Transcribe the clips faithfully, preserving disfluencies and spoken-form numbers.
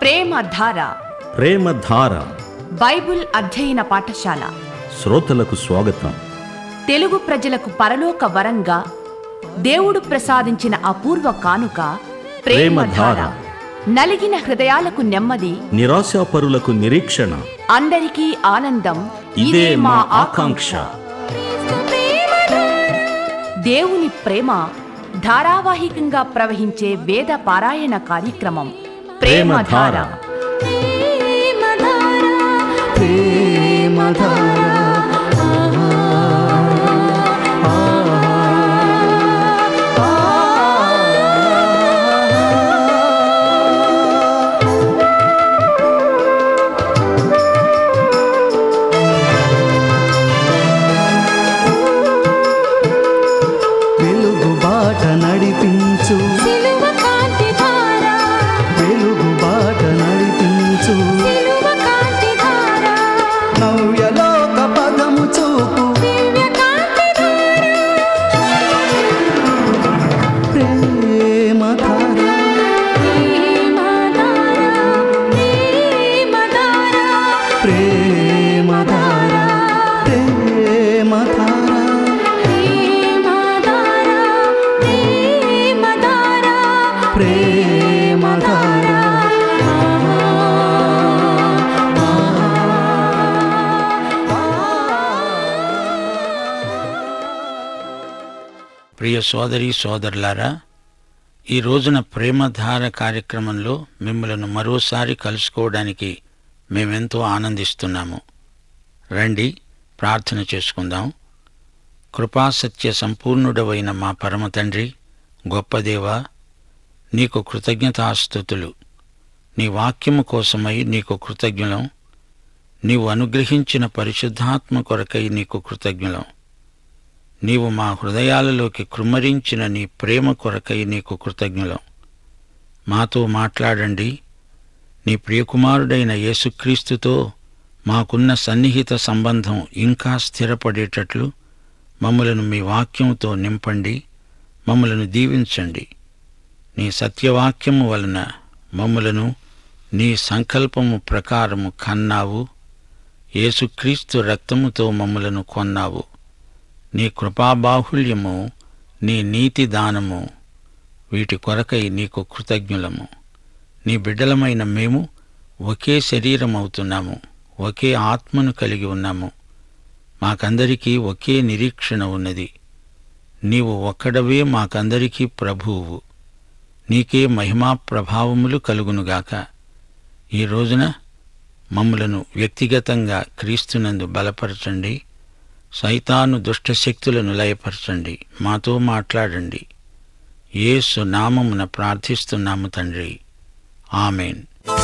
ప్రేమధార ప్రేమధార Bible అధ్యయన పాఠశాల శ్రోతలకు స్వాగతం. తెలుగు ప్రజలకు పరలోక వరంగా దేవుడు ప్రసాదించిన అపూర్వ కానుక ప్రేమధార. నలిగిన హృదయాలకు నెమ్మది, నిరాశాపరులకు నిరీక్షణ, అందరికీ ఆనందం. ఇదే మా ఆకాంక్ష. దేవుని ప్రేమ ధారావాహికంగా ప్రవహించే వేద పారాయణ కార్యక్రమం ప్రేమధార. వెలుగు బాట నడిపించు, వెలుగు బాట నడిపించు, నవ్యలోక పదము చూపు, ప్రేమధార ప్రేమధార ప్రేమధార ప్రేమధార. ప్రియ సోదరి సోదరులారా, ఈ రోజున ప్రేమధార కార్యక్రమంలో మిమ్మలను మరోసారి కలుసుకోవడానికి మేమెంతో ఆనందిస్తున్నాము. రండి ప్రార్థన చేసుకుందాం. కృపాసత్య సంపూర్ణుడవైన మా పరమ తండ్రి, గొప్ప దేవా, నీకు కృతజ్ఞతాస్తుతులు. నీ వాక్యము కోసమై నీకు కృతజ్ఞులం. నీవు అనుగ్రహించిన పరిశుద్ధాత్మ కొరకై నీకు కృతజ్ఞులం. నీవు మా హృదయాలలోకి కృమ్మరించిన నీ ప్రేమ కొరకై నీకు కృతజ్ఞులం. మాతో మాట్లాడండి. నీ ప్రియకుమారుడైన యేసుక్రీస్తుతో మాకున్న సన్నిహిత సంబంధం ఇంకా స్థిరపడేటట్లు మమ్మలను మీ వాక్యంతో నింపండి. మమ్మలను దీవించండి. నీ సత్యవాక్యము వలన మమ్మలను నీ సంకల్పము ప్రకారము కన్నావు. యేసుక్రీస్తు రక్తముతో మమ్మలను కొన్నావు. నీ కృపాబాహుల్యము, నీ నీతి దానము, వీటి కొరకై నీకు కృతజ్ఞులము. నీ బిడ్డలమైన మేము ఒకే శరీరమవుతున్నాము, ఒకే ఆత్మను కలిగి ఉన్నాము. మాకందరికీ ఒకే నిరీక్షణ ఉన్నది. నీవు ఒక్కడవే మాకందరికీ ప్రభువు. నీకే మహిమా ప్రభావములు కలుగునుగాక. ఈ రోజున మమ్ములను వ్యక్తిగతంగా క్రీస్తునందు బలపరచండి. సైతాను దుష్టశక్తులను లయపరచండి. మాతో మాట్లాడండి. యేసు నామమున ప్రార్థిస్తున్నాము తండ్రి, ఆమేన్.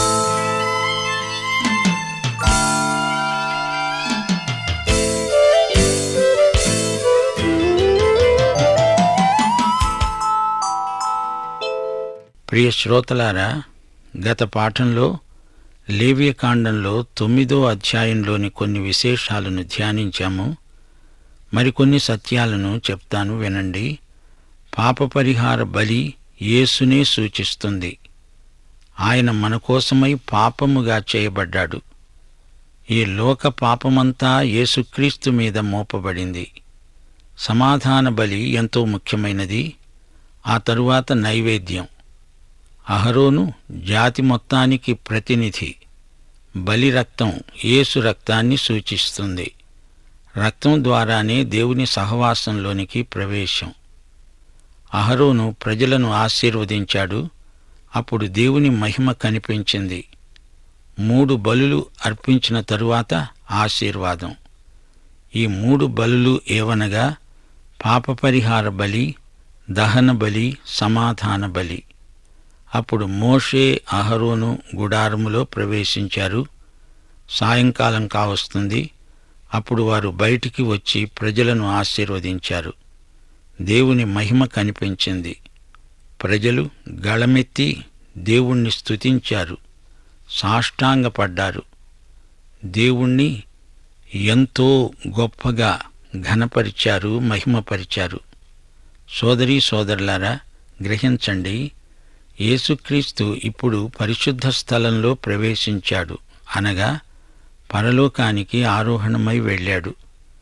ప్రియ శ్రోతలారా, గత పాఠంలో లేవియకాండంలో తొమ్మిదో అధ్యాయంలోని కొన్ని విశేషాలను ధ్యానించాము. మరికొన్ని సత్యాలను చెప్తాను, వినండి. పాప పరిహార బలి యేసునే సూచిస్తుంది. ఆయన మన కోసమై పాపముగా చేయబడ్డాడు. ఈ లోక పాపమంతా యేసుక్రీస్తు మీద మోపబడింది. సమాధాన బలి ఎంతో ముఖ్యమైనది. ఆ తరువాత నైవేద్యం. అహరోను జాతి మొత్తానికి ప్రతినిధి. బలి రక్తం యేసు రక్తాన్ని సూచిస్తుంది. రక్తం ద్వారానే దేవుని సహవాసంలోనికి ప్రవేశం. అహరోను ప్రజలను ఆశీర్వదించాడు. అప్పుడు దేవుని మహిమ కనిపించింది. మూడు బలులు అర్పించిన తరువాత ఆశీర్వాదం. ఈ మూడు బలులు ఏవనగా పాపపరిహార బలి, దహన బలి, సమాధాన బలి. అప్పుడు మోషే, అహరోను గుడారములో ప్రవేశించారు. సాయంకాలం కావస్తుంది. అప్పుడు వారు బయటికి వచ్చి ప్రజలను ఆశీర్వదించారు. దేవుని మహిమ కనిపించింది. ప్రజలు గళమెత్తి దేవుణ్ణి స్తుతించారు, సాష్టాంగపడ్డారు. దేవుణ్ణి ఎంతో గొప్పగా ఘనపరిచారు, మహిమపరిచారు. సోదరీ సోదరులారా, గ్రహించండి, యేసుక్రీస్తు ఇప్పుడు పరిశుద్ధ స్థలంలో ప్రవేశించాడు, అనగా పరలోకానికి ఆరోహణమై వెళ్ళాడు.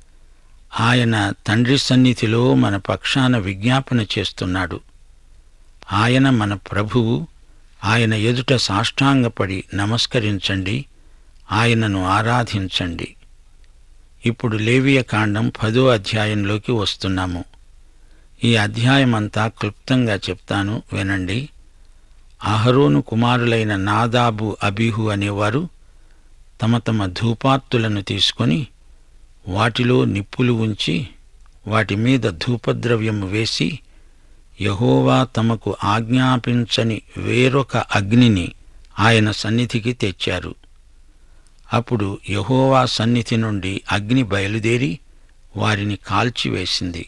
ఆయన తండ్రి సన్నిధిలో మన పక్షాన విజ్ఞాపన చేస్తున్నాడు. ఆయన మన ప్రభువు. ఆయన ఎదుట సాష్టాంగపడి నమస్కరించండి, ఆయనను ఆరాధించండి. ఇప్పుడు లేవియ కాండం పదో అధ్యాయంలోకి వస్తున్నాము. ఈ అధ్యాయమంతా క్లుప్తంగా చెప్తాను, వినండి. అహరోను కుమారులైన నాదాబు, అబీహు అనేవారు తమ తమ ధూపార్తులను తీసుకొని వాటిలో నిప్పులు ఉంచి వాటి మీద ధూపద్రవ్యము వేసి యెహోవా తమకు ఆజ్ఞాపించని వేరొక అగ్నిని ఆయన సన్నిధికి తెచ్చారు. అప్పుడు యెహోవా సన్నిధి నుండి అగ్ని బయలుదేరి వారిని కాల్చివేసింది.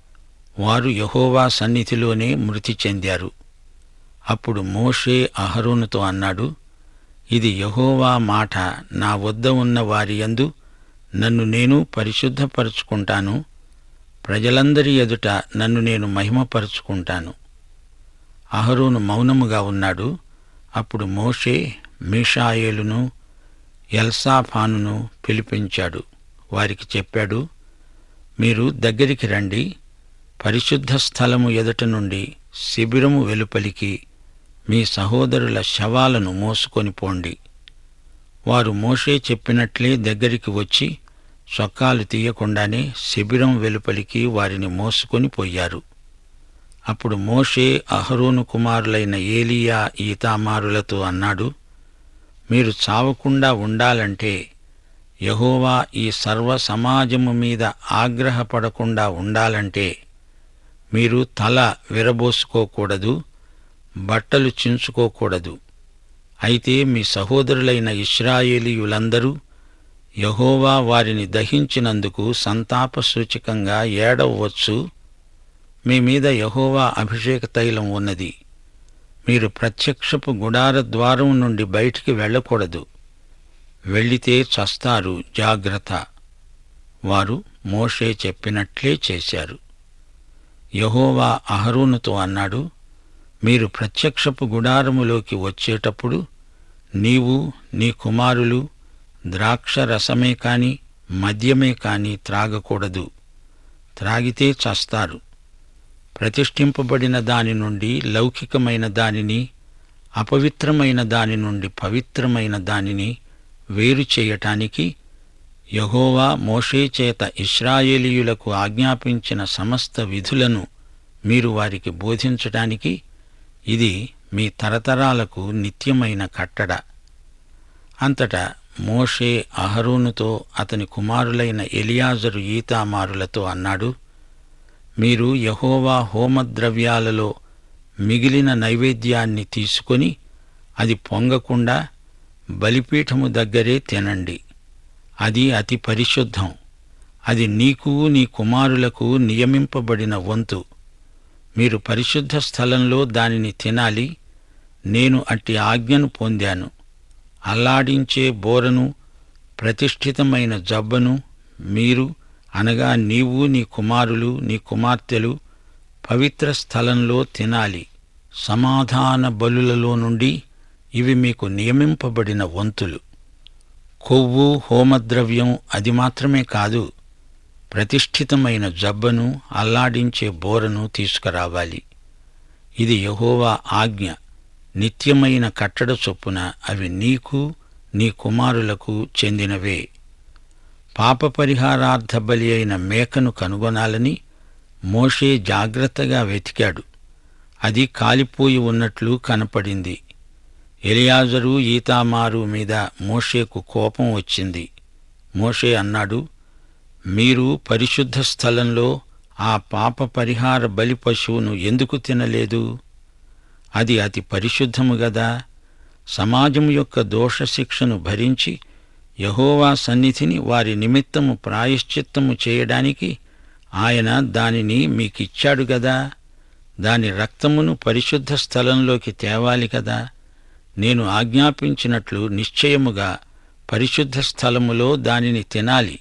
వారు యెహోవా సన్నిధిలోనే మృతి చెందారు. అప్పుడు మోషే అహరోనుతో అన్నాడు, ఇది యెహోవా మాట, నా వద్ద ఉన్న వారి యందు నన్ను నేను పరిశుద్ధపరుచుకుంటాను, ప్రజలందరి ఎదుట నన్ను నేను మహిమపరుచుకుంటాను. అహరోను మౌనముగా ఉన్నాడు. అప్పుడు మోషే మీషాయేలును ఎల్సాఫానును పిలిపించాడు. వారికి చెప్పాడు, మీరు దగ్గరికి రండి, పరిశుద్ధ స్థలము ఎదుట నుండి శిబిరము వెలుపలికి మీ సహోదరుల శవాలను మోసుకొని పోండి. వారు మోషే చెప్పినట్లే దగ్గరికి వచ్చి చొక్కాలు తీయకుండానే శిబిరం వెలుపలికి వారిని మోసుకొని పోయారు. అప్పుడు మోషే అహరోను కుమారులైన ఏలీయా, ఈతామారులతో అన్నాడు, మీరు చావకుండా ఉండాలంటే, యెహోవా ఈ సర్వ సమాజము మీద ఆగ్రహపడకుండా ఉండాలంటే మీరు తల విరబోసుకోకూడదు, బట్టలు చించుకోకూడదు. అయితే మీ సహోదరులైన ఇశ్రాయేలీయులందరూ యెహోవా వారిని దహించినందుకు సంతాప సూచకంగా ఏడవవచ్చు. మీ మీద యెహోవా అభిషేక తైలం ఉన్నది. మీరు ప్రత్యక్షపు గుడార ద్వారం నుండి బయటికి వెళ్ళకూడదు. వెళ్ళితే చస్తారు, జాగ్రత్త. వారు మోషే చెప్పినట్లే చేశారు. యెహోవా అహరోనుతో అన్నాడు, మీరు ప్రత్యక్షపు గుడారములోకి వచ్చేటప్పుడు నీవు నీ కుమారులు ద్రాక్ష రసమే కాని మద్యమే కాని త్రాగకూడదు. త్రాగితే చస్తారు. ప్రతిష్ఠింపబడిన దాని నుండి లౌకికమైన దానిని, అపవిత్రమైన దాని నుండి పవిత్రమైన దానిని వేరు చేయటానికి యెహోవా మోషే చేత ఇశ్రాయేలీయులకు ఆజ్ఞాపించిన సమస్త విధులను మీరు వారికి బోధించటానికి ఇది మీ తరతరాలకు నిత్యమైన కట్టడ. అంతటా మోషే అహరోనుతో అతని కుమారులైన ఎలియాజరు, ఈతామారులతో అన్నాడు, మీరు యెహోవా హోమద్రవ్యాలలో మిగిలిన నైవేద్యాన్ని తీసుకొని అది పొంగకుండా బలిపీఠము దగ్గరే తినండి. అది అతి పరిశుద్ధం. అది నీకు నీ కుమారులకు నియమింపబడిన వంతు. మీరు పరిశుద్ధ స్థలంలో దానిని తినాలి. నేను అట్టి ఆజ్ఞను పొందాను. అల్లాడించే బోరను, ప్రతిష్ఠితమైన జబ్బను మీరు, అనగా నీవు నీ కుమారులు నీ కుమార్తెలు పవిత్ర స్థలంలో తినాలి. సమాధాన బలులలో నుండి ఇవి మీకు నియమింపబడిన వంతులు. కొవ్వు, హోమద్రవ్యం అది మాత్రమే కాదు, ప్రతిష్ఠితమైన జబ్బను, అల్లాడించే బోరను తీసుకురావాలి. ఇది యెహోవా ఆజ్ఞ. నిత్యమైన కట్టడ చొప్పున అవి నీకు నీ కుమారులకు చెందినవే. పాపపరిహారార్థ బలి అయిన మేకను కనుగొనాలని మోషే జాగ్రత్తగా వెతికాడు. అది కాలిపోయి ఉన్నట్లు కనపడింది. ఎలియాజరు, ఈతామారు మీద మోషేకు కోపం వచ్చింది. మోషే అన్నాడు, మీరు పరిశుద్ధ స్థలంలో ఆ పాప పరిహార బలి పశువును ఎందుకు తినలేదు? అది అతి పరిశుద్ధము గదా. సమాజము యొక్క దోషశిక్షను భరించి యెహోవా సన్నిధిని వారి నిమిత్తము ప్రాయశ్చిత్తము చేయడానికి ఆయన దానిని మీకిచ్చాడు గదా. దాని రక్తమును పరిశుద్ధ స్థలంలోకి తేవాలి కదా. నేను ఆజ్ఞాపించినట్లు నిశ్చయముగా పరిశుద్ధ స్థలములో దానిని తినాలి.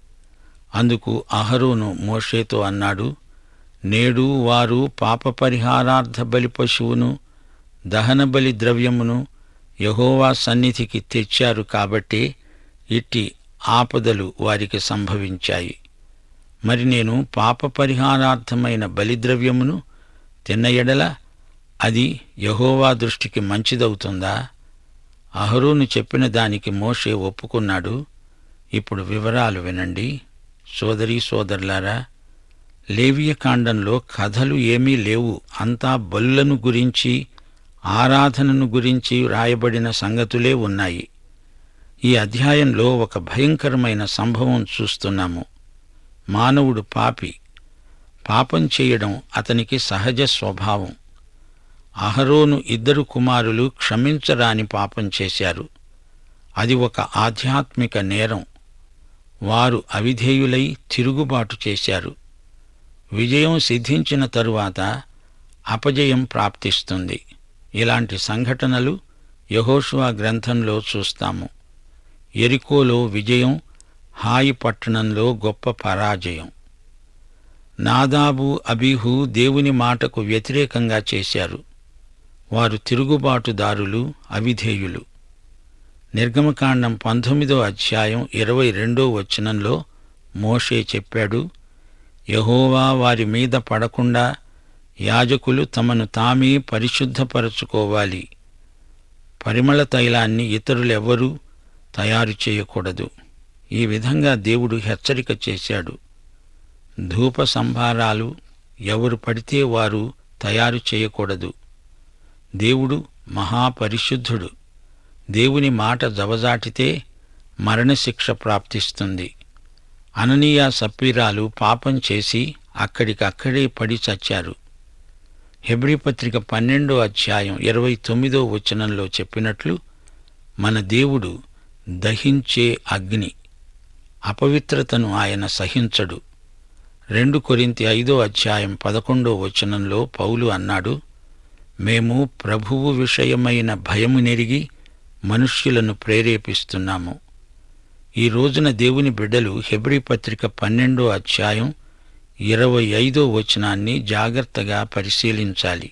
అందుకు అహరోను మోషేతో అన్నాడు, నేడు వారు పాపపరిహారార్థ బలి పశువును దహనబలి ద్రవ్యమును యెహోవా సన్నిధికి తెచ్చారు కాబట్టే ఇట్టి ఆపదలు వారికి సంభవించాయి. మరి నేను పాప పరిహారార్థమైన బలిద్రవ్యమును తిన్న ఎడల అది యెహోవా దృష్టికి మంచిదవుతుందా? అహరోను చెప్పిన దానికి మోషే ఒప్పుకున్నాడు. ఇప్పుడు వివరాలు వినండి. సోదరీ సోదరులారా, లేవియకాండంలో కథలు ఏమీ లేవు. అంతా బలులను గురించి, ఆరాధనను గురించి రాయబడిన సంగతులే ఉన్నాయి. ఈ అధ్యాయంలో ఒక భయంకరమైన సంభవం చూస్తున్నాము. మానవుడు పాపి. పాపం చేయడం అతనికి సహజ స్వభావం. అహరోను ఇద్దరు కుమారులు క్షమించరాని పాపం చేశారు. అది ఒక ఆధ్యాత్మిక నేరం. వారు అవిధేయులై తిరుగుబాటు చేశారు. విజయం సిద్ధించిన తరువాత అపజయం ప్రాప్తిస్తుంది. ఇలాంటి సంఘటనలు యెహోషువ గ్రంథంలో చూస్తాము. యెరికోలో విజయం, హాయి పట్టణంలో గొప్ప పరాజయం. నాదాబు, అబీహు దేవుని మాటకు వ్యతిరేకంగా చేశారు. వారు తిరుగుబాటుదారులు, అవిధేయులు. నిర్గమకాండం పంతొమ్మిదో అధ్యాయం ఇరవై రెండో వచనంలో మోషే చెప్పాడు, యెహోవా వారి మీద పడకుండా యాజకులు తమను తామే పరిశుద్ధపరచుకోవాలి. పరిమళ తైలాన్ని ఇతరులెవ్వరూ తయారు చేయకూడదు. ఈ విధంగా దేవుడు హెచ్చరిక చేశాడు. ధూప సంభారాలు ఎవరు పడితే వారు తయారు చేయకూడదు. దేవుడు మహాపరిశుద్ధుడు. దేవుని మాట జవజాటితే మరణశిక్ష ప్రాప్తిస్తుంది. అననీయ సప్పీరాలు పాపం చేసి అక్కడికక్కడే పడి చచ్చారు. హెబ్రీ పత్రిక పన్నెండో అధ్యాయం ఇరవై తొమ్మిదో వచనంలో చెప్పినట్లు మన దేవుడు దహించే అగ్ని. అపవిత్రతను ఆయన సహించడు. రెండు కొరింథీ ఐదో అధ్యాయం పదకొండో వచనంలో పౌలు అన్నాడు, మేము ప్రభువు విషయమైన భయము నెరిగి మనుష్యులను ప్రేరేపిస్తున్నాము. ఈ రోజున దేవుని బిడ్డలు హెబ్రీ పత్రిక పన్నెండో అధ్యాయం ఇరవై ఐదో వచనాన్ని జాగ్రత్తగా పరిశీలించాలి.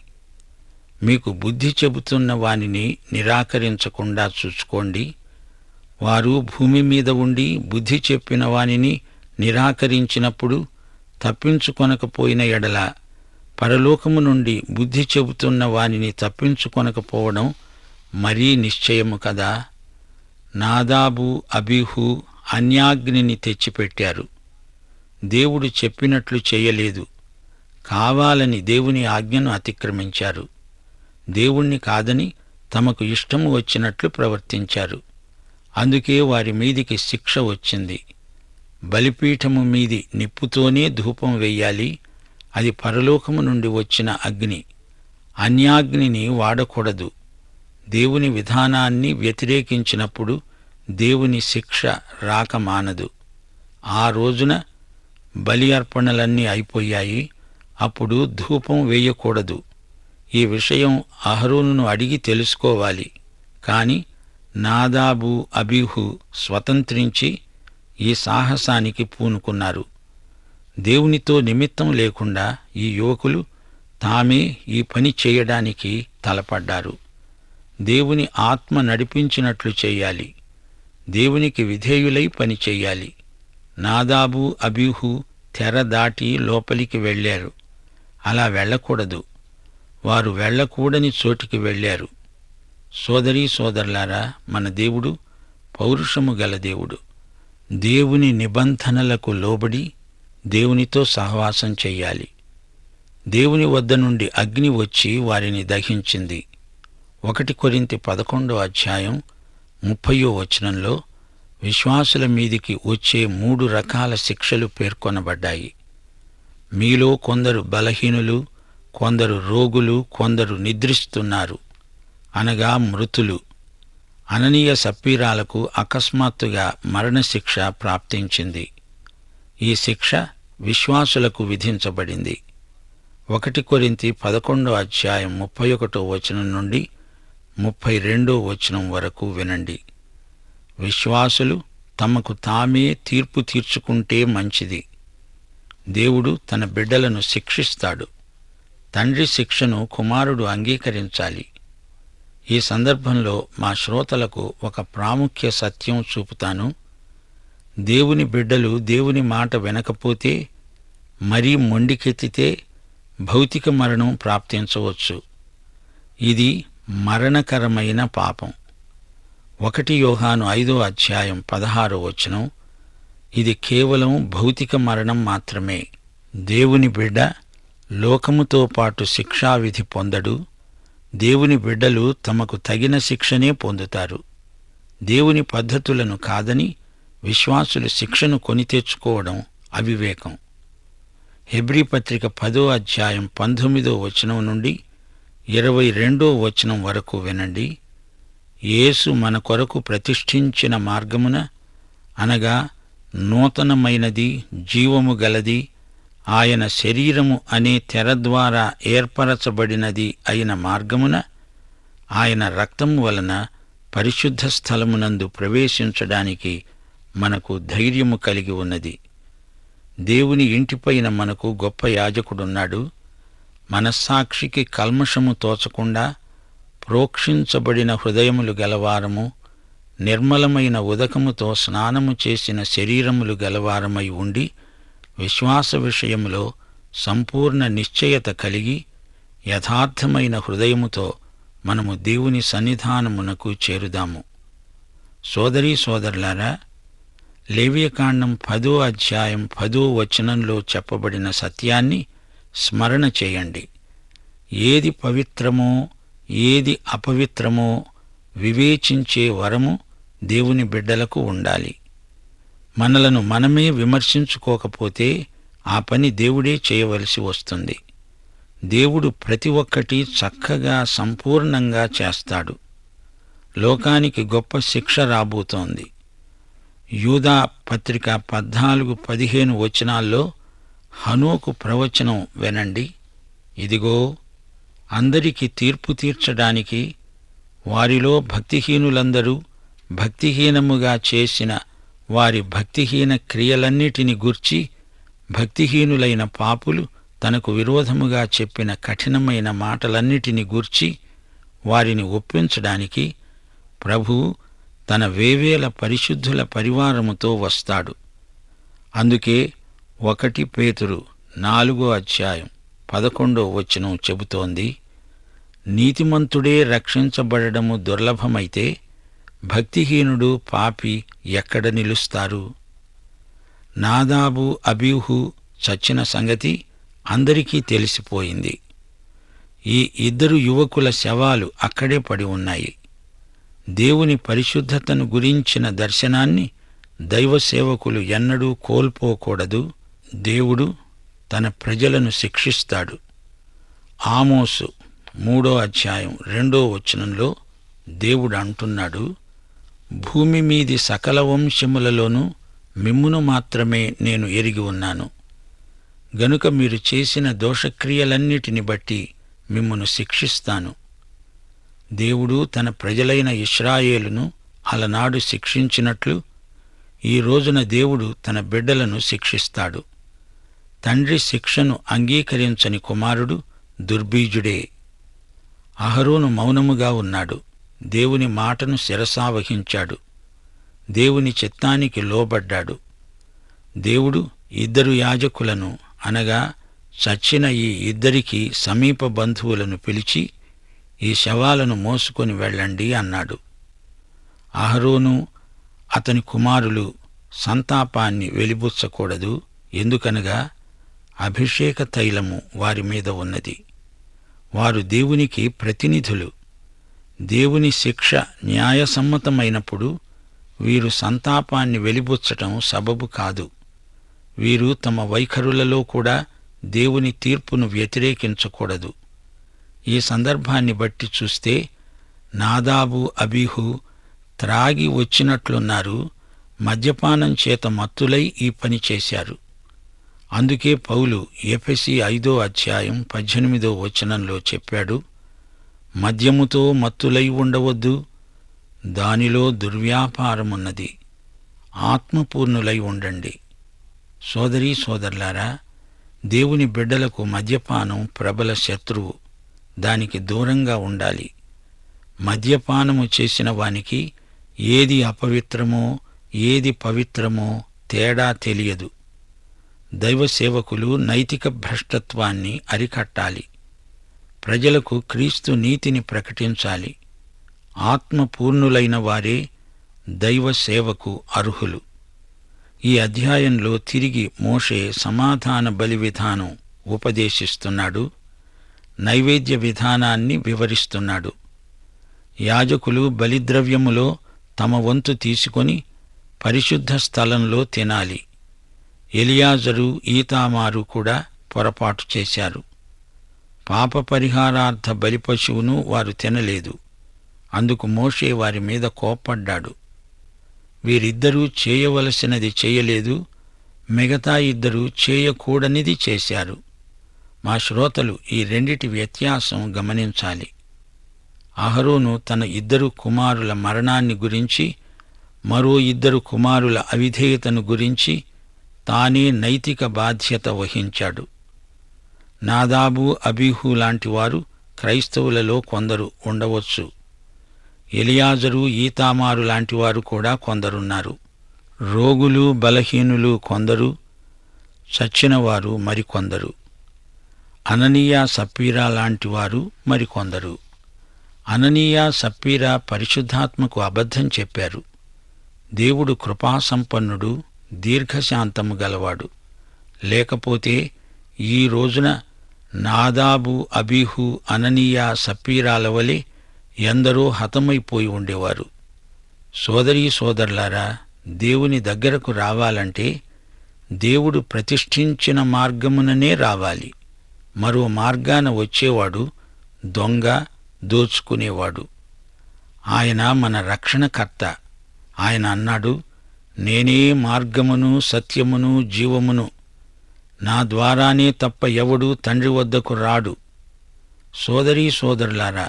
మీకు బుద్ధి చెబుతున్న వానిని నిరాకరించకుండా చూసుకోండి. వారు భూమి మీద ఉండి బుద్ధి చెప్పిన వానిని నిరాకరించినప్పుడు తప్పించుకొనకపోయిన ఎడల పరలోకము నుండి బుద్ధి చెబుతున్న వానిని తప్పించుకొనకపోవడం మరీ నిశ్చయము కదా. నాదాబు, అబీహు అన్యాగ్నిని తెచ్చిపెట్టారు. దేవుడు చెప్పినట్లు చేయలేదు. కావాలని దేవుని ఆజ్ఞను అతిక్రమించారు. దేవుణ్ణి కాదని తమకు ఇష్టము వచ్చినట్లు ప్రవర్తించారు. అందుకే వారి మీదికి శిక్ష వచ్చింది. బలిపీఠము మీది నిప్పుతోనే ధూపం వెయ్యాలి. అది పరలోకము నుండి వచ్చిన అగ్ని. అన్యాగ్నిని వాడకూడదు. దేవుని విధానాన్ని వ్యతిరేకించినప్పుడు దేవుని శిక్ష రాక మానదు. ఆ రోజున బలి అర్పణలన్నీ అయిపోయాయి. అప్పుడు ధూపం వేయకూడదు. ఈ విషయం అహరోనును అడిగి తెలుసుకోవాలి. కాని నాదాబు, అబీహు స్వతంత్రించి ఈ సాహసానికి పూనుకున్నారు. దేవునితో నిమిత్తం లేకుండా ఈ యువకులు తామే ఈ పని చేయడానికి తలపడ్డారు. దేవుని ఆత్మ నడిపించినట్లు చెయ్యాలి. దేవునికి విధేయులై పని చెయ్యాలి. నాదాబు, అబీహు తెర దాటి లోపలికి వెళ్ళారు. అలా వెళ్ళకూడదు. వారు వెళ్ళకూడని చోటికి వెళ్ళారు. సోదరీ సోదరులారా, మన దేవుడు పౌరుషము గల దేవుడు. దేవుని నిబంధనలకు లోబడి దేవునితో సహవాసం చెయ్యాలి. దేవుని వద్ద నుండి అగ్ని వచ్చి వారిని దహించింది. ఒకటి కొరింథీ పదకొండో అధ్యాయం ముప్పయో వచనంలో విశ్వాసుల మీదికి వచ్చే మూడు రకాల శిక్షలు పేర్కొనబడ్డాయి. మీలో కొందరు బలహీనులు, కొందరు రోగులు, కొందరు నిద్రిస్తున్నారు, అనగా మృతులు. అననీయ సప్పీరాలకు అకస్మాత్తుగా మరణశిక్ష ప్రాప్తించింది. ఈ శిక్ష విశ్వాసులకు విధించబడింది. ఒకటి కొరింథీ పదకొండో అధ్యాయం ముప్పై ఒకటో వచనం నుండి ముప్పై రెండో వచనం వరకు వినండి. విశ్వాసులు తమకు తామే తీర్పు తీర్చుకుంటే మంచిది. దేవుడు తన బిడ్డలను శిక్షిస్తాడు. తండ్రి శిక్షను కుమారుడు అంగీకరించాలి. ఈ సందర్భంలో మా శ్రోతలకు ఒక ప్రాముఖ్య సత్యం చూపుతాను. దేవుని బిడ్డలు దేవుని మాట వినకపోతే, మరీ మొండికెత్తితే భౌతిక మరణం ప్రాప్తించవచ్చు. ఇది మరణకరమైన పాపం. ఒకటి యోహాను ఐదో అధ్యాయం పదహారో వచనం. ఇది కేవలం భౌతిక మరణం మాత్రమే. దేవుని బిడ్డ లోకముతో పాటు శిక్షావిధి పొందడు. దేవుని బిడ్డలు తమకు తగిన శిక్షనే పొందుతారు. దేవుని పద్ధతులను కాదని విశ్వాసులు శిక్షను కొని తెచ్చుకోవడం అవివేకం. హెబ్రీ పత్రిక పదో అధ్యాయం పంతొమ్మిదో వచనం నుండి ఇరవై రెండో వచనం వరకు వినండి. యేసు మన కొరకు ప్రతిష్ఠించిన మార్గమున, అనగా నూతనమైనది, జీవము గలది, ఆయన శరీరము అనే తెర ద్వారా ఏర్పరచబడినది అయిన మార్గమున, ఆయన రక్తము వలన పరిశుద్ధ స్థలమునందు ప్రవేశించడానికి మనకు ధైర్యము కలిగి ఉన్నది. దేవుని ఇంటిపైన మనకు గొప్ప యాజకుడున్నాడు. మనస్సాక్షికి కల్మషము తోచకుండా ప్రోక్షించబడిన హృదయములు గలవారము, నిర్మలమైన ఉదకముతో స్నానము చేసిన శరీరములు గలవారమై ఉండి, విశ్వాస విషయములో సంపూర్ణ నిశ్చయత కలిగి యథార్థమైన హృదయముతో మనము దేవుని సన్నిధానమునకు చేరుదాము. సోదరీ సోదరులారా, లేవియకాండం పదో అధ్యాయం పదో వచనంలో చెప్పబడిన సత్యాన్ని స్మరణ చేయండి. ఏది పవిత్రమో ఏది అపవిత్రమో వివేచించే వరము దేవుని బిడ్డలకు ఉండాలి. మనలను మనమే విమర్శించుకోకపోతే ఆ పని దేవుడే చేయవలసి వస్తుంది. దేవుడు ప్రతి ఒక్కటి చక్కగా సంపూర్ణంగా చేస్తాడు. లోకానికి గొప్ప శిక్ష రాబోతోంది. యూదా పత్రిక పద్నాలుగు పదిహేను వచనాల్లో హనోకు ప్రవచనం వినండి. ఇదిగో, అందరికీ తీర్పు తీర్చడానికి వారిలో భక్తిహీనులందరూ భక్తిహీనముగా చేసిన వారి భక్తిహీన క్రియలన్నిటిని గూర్చి, భక్తిహీనులైన పాపులు తనకు విరోధముగా చెప్పిన కఠినమైన మాటలన్నిటిని గూర్చి వారిని ఒప్పించడానికి ప్రభువు తన వేవేల పరిశుద్ధుల పరివారముతో వస్తాడు. అందుకే ఒకటి పేతురు నాలుగో అధ్యాయం పదకొండో వచనం చెబుతోంది, నీతిమంతుడే రక్షించబడము దుర్లభమైతే భక్తిహీనుడు పాపి ఎక్కడ నిలుస్తారు? నాదాబు అబీహు చచ్చిన సంగతి అందరికీ తెలిసిపోయింది. ఈ ఇద్దరు యువకుల శవాలు అక్కడే పడి ఉన్నాయి. దేవుని పరిశుద్ధతను గురించిన దర్శనాన్ని దైవ సేవకులు ఎన్నడూ కోల్పోకూడదు. దేవుడు తన ప్రజలను శిక్షిస్తాడు. ఆమోసు మూడో అధ్యాయం రెండో వచనంలో దేవుడు అంటున్నాడు, భూమి మీది సకల వంశములలోనూ మిమ్మును మాత్రమే నేను ఎరిగి ఉన్నాను. గనుక మీరు చేసిన దోషక్రియలన్నిటిని బట్టి మిమ్మును శిక్షిస్తాను. దేవుడు తన ప్రజలైన ఇశ్రాయేలును అలనాడు శిక్షించినట్లు ఈ రోజున దేవుడు తన బిడ్డలను శిక్షిస్తాడు. తండ్రి శిక్షను అంగీకరించని కుమారుడు దుర్బీజుడే. అహరోను మౌనముగా ఉన్నాడు. దేవుని మాటను శిరసావహించాడు. దేవుని చిత్తానికి లోబడ్డాడు. దేవుడు ఇద్దరు యాజకులను, అనగా చచ్చిన ఈ ఇద్దరికి సమీప బంధువులను పిలిచి, ఈ శవాలను మోసుకొని వెళ్ళండి అన్నాడు. అహరోను అతని కుమారులు సంతాపాన్ని వెలిబుచ్చకూడదు. ఎందుకనగా అభిషేక తైలము వారి మీద ఉన్నది. వారు దేవునికి ప్రతినిధులు. దేవుని శిక్ష న్యాయసమ్మతమైనప్పుడు వీరు సంతాపాన్ని వెలిబుచ్చటం సబబు కాదు. వీరు తమ వైఖరులలో కూడా దేవుని తీర్పును వ్యతిరేకించకూడదు. ఈ సందర్భాన్ని బట్టి చూస్తే నాదాబు అబీహు త్రాగి వచ్చినట్లున్నారు. మద్యపానం చేత మత్తులై ఈ పని చేశారు. అందుకే పౌలు ఎఫెసీ ఐదో అధ్యాయం పద్దెనిమిదో వచనంలో చెప్పాడు, మద్యముతో మత్తులై ఉండవద్దు, దానిలో దుర్వ్యాపారమున్నది, ఆత్మపూర్ణులై ఉండండి. సోదరీ సోదరులారా, దేవుని బిడ్డలకు మద్యపానం ప్రబల శత్రువు. దానికి దూరంగా ఉండాలి. మద్యపానము చేసిన వానికి ఏది అపవిత్రమో ఏది పవిత్రమో తేడా తెలియదు. దైవ సేవకులు నైతిక భ్రష్టత్వాన్ని అరికట్టాలి. ప్రజలకు క్రీస్తు నీతిని ప్రకటించాలి. ఆత్మపూర్ణులైన వారే దైవ సేవకు అర్హులు. ఈ అధ్యాయంలో తిరిగి మోషే సమాధాన బలి విధానం ఉపదేశిస్తున్నాడు. నైవేద్య విధానాన్ని వివరిస్తున్నాడు. యాజకులు బలిద్రవ్యములో తమ వంతు తీసుకొని పరిశుద్ధ స్థలంలో తినాలి. ఎలియాజరు ఈతామారు కూడా పొరపాటు చేశారు. పాప పరిహారార్థ బలిపశువును వారు తినలేదు. అందుకు మోషే వారి మీద కోప్పడ్డాడు. వీరిద్దరూ చేయవలసినది చేయలేదు, మిగతా ఇద్దరూ చేయకూడనిది చేశారు. మా శ్రోతలు ఈ రెండిటి వ్యత్యాసం గమనించాలి. అహరోను తన ఇద్దరు కుమారుల మరణాన్ని గురించి, మరో ఇద్దరు కుమారుల అవిధేయతను గురించి తానే నైతిక బాధ్యత వహించాడు. నాదాబు, అబీహు లాంటివారు క్రైస్తవులలో కొందరు ఉండవచ్చు. ఎలియాజరు, ఈతామారు లాంటివారు కూడా కొందరున్నారు. రోగులు, బలహీనులు కొందరు, చచ్చినవారు మరికొందరు. అననీయ, సప్పీరా లాంటివారు మరికొందరు. అననీయ, సప్పీరా పరిశుద్ధాత్మకు అబద్ధం చెప్పారు. దేవుడు కృపాసంపన్నుడు, దీర్ఘశాంతము గలవాడు. లేకపోతే ఈ రోజున నాదాబు, అబీహు, అననీయ, సప్పీరాల వలె ఎందరో హతమైపోయి ఉండేవారు. సోదరీ సోదరులారా, దేవుని దగ్గరకు రావాలంటే దేవుడు ప్రతిష్ఠించిన మార్గముననే రావాలి. మరో మార్గాన వచ్చేవాడు దొంగ, దోచుకునేవాడు. ఆయన మన రక్షణకర్త. ఆయన అన్నాడు, నేనే మార్గమును, సత్యమును, జీవమును. నా ద్వారానే తప్ప ఎవడూ తండ్రి వద్దకు రాడు. సోదరీ సోదరులారా,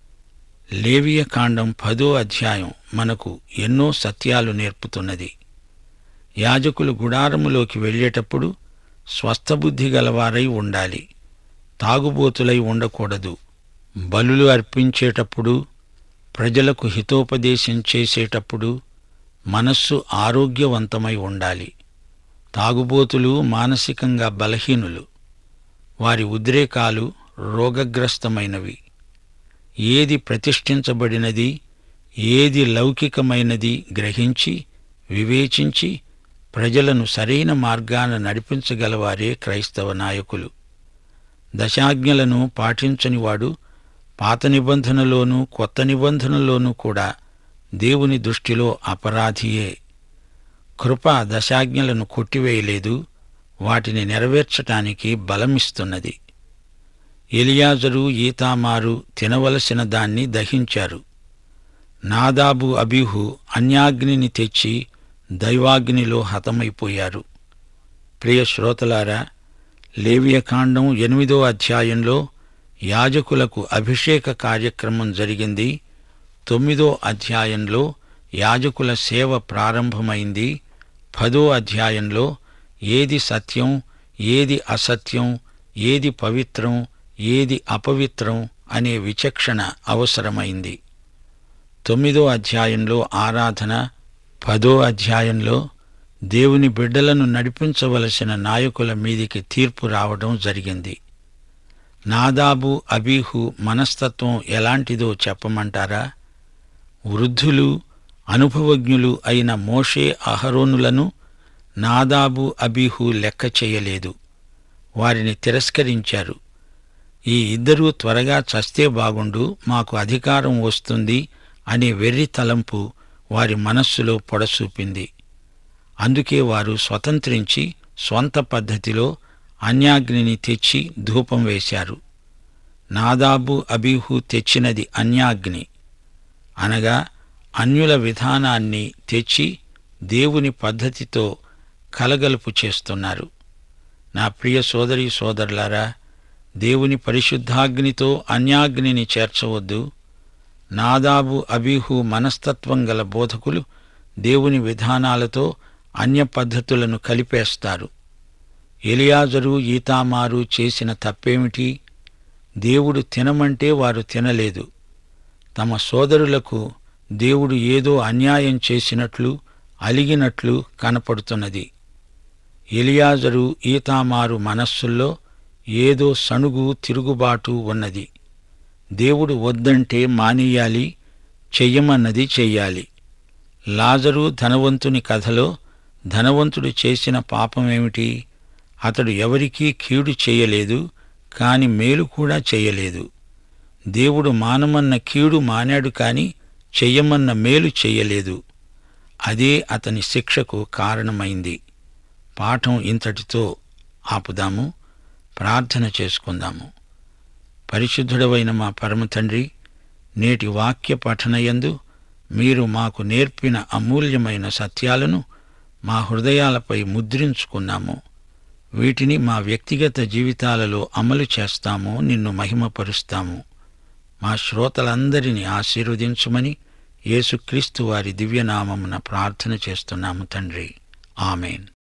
లేవియ కాండం పదో అధ్యాయం మనకు ఎన్నో సత్యాలు నేర్పుతున్నది. యాజకులు గుడారములోకి వెళ్ళేటప్పుడు స్వస్థబుద్ధి గలవారై ఉండాలి. తాగుబోతులై ఉండకూడదు. బలులు అర్పించేటప్పుడు, ప్రజలకు హితోపదేశం చేసేటప్పుడు మనస్సు ఆరోగ్యవంతమై ఉండాలి. తాగుబోతులు మానసికంగా బలహీనులు. వారి ఉద్రేకాలు రోగగ్రస్తమైనవి. ఏది ప్రతిష్ఠించబడినది, ఏది లౌకికమైనది గ్రహించి, వివేచించి ప్రజలను సరైన మార్గాన నడిపించగలవారే క్రైస్తవ నాయకులు. దశాజ్ఞలను పాటించనివాడు పాత నిబంధనలోనూ కొత్త నిబంధనలోనూ కూడా దేవుని దృష్టిలో అపరాధియే. కృప దశాజ్ఞలను కొట్టివేయలేదు, వాటిని నెరవేర్చటానికి బలమిస్తున్నది. ఎలియాజరు, ఈతామారు తినవలసిన దాన్ని దహించారు. నాదాబు, అబీహు అన్యాగ్నిని తెచ్చి దైవాగ్నిలో హతమైపోయారు. ప్రియ శ్రోతలారా, లేవియకాండం ఎనిమిదో అధ్యాయంలో యాజకులకు అభిషేక కార్యక్రమం జరిగింది. తొమ్మిదో అధ్యాయంలో యాజకుల సేవ ప్రారంభమైంది. పదో అధ్యాయంలో ఏది సత్యం, ఏది అసత్యం, ఏది పవిత్రం, ఏది అపవిత్రం అనే విచక్షణ అవసరమైంది. తొమ్మిదో అధ్యాయంలో ఆరాధన, పదో అధ్యాయంలో దేవుని బిడ్డలను నడిపించవలసిన నాయకుల మీదికి తీర్పు రావడం జరిగింది. నాదాబు, అబీహు మనస్తత్వం ఎలాంటిదో చెప్పమంటారా? వృద్ధులు, అనుభవజ్ఞులు అయిన మోషే, అహరోనులను నాదాబు, అబీహు లెక్క చేయలేదు. వారిని తిరస్కరించారు. ఈ ఇద్దరూ త్వరగా చస్తే బాగుండు, మాకు అధికారం వస్తుంది అనే వెర్రి తలంపు వారి మనస్సులో పొడసూపింది. అందుకే వారు స్వతంత్రించి స్వంత పద్ధతిలో అన్యాగ్నిని తెచ్చి ధూపం వేశారు. నాదాబు, అబీహు తెచ్చినది అన్యాగ్ని, అనగా అన్యుల విధానాన్ని తెచ్చి దేవుని పద్ధతితో కలగలుపు చేస్తున్నారు. నా ప్రియ సోదరీ సోదరులారా, దేవుని పరిశుద్ధాగ్నితో అన్యాగ్నిని చేర్చవద్దు. నాదాబు, అబీహు మనస్తత్వం గల బోధకులు దేవుని విధానాలతో అన్య పద్ధతులను కలిపేస్తారు. ఎలియాజరు, ఈతామారు చేసిన తప్పేమిటి? దేవుడు తినమంటే వారు తినలేదు. తమ సోదరులకు దేవుడు ఏదో అన్యాయం చేసినట్లు అలిగినట్లు కనపడుతున్నది. ఎలియాజరు ఈతామారు మనస్సుల్లో ఏదో సణుగు తిరుగుబాటు ఉన్నది. దేవుడు వద్దంటే మానేయాలి, చెయ్యమన్నది చెయ్యాలి. లాజరు ధనవంతుని కథలో ధనవంతుడు చేసిన పాపమేమిటి? అతడు ఎవరికీ కీడు చేయలేదు, కాని మేలు కూడా చెయ్యలేదు. దేవుడు మానమన్న కీడు మానాడు, కాని చెయ్యమన్న మేలు చెయ్యలేదు. అదే అతని శిక్షకు కారణమైంది. పాఠం ఇంతటితో ఆపుదాము. ప్రార్థన చేసుకుందాము. పరిశుద్ధుడవైన మా పరమతండ్రి, నేటి వాక్య పఠనయందు మీరు మాకు నేర్పిన అమూల్యమైన సత్యాలను మా హృదయాలపై ముద్రించుకున్నాము. వీటిని మా వ్యక్తిగత జీవితాలలో అమలు చేస్తాము, నిన్ను మహిమపరుస్తాము. మా శ్రోతలందరినీ ఆశీర్వదించుమని యేసుక్రీస్తు వారి దివ్యనామమున ప్రార్థన చేస్తున్నాము తండ్రి. ఆమేన్.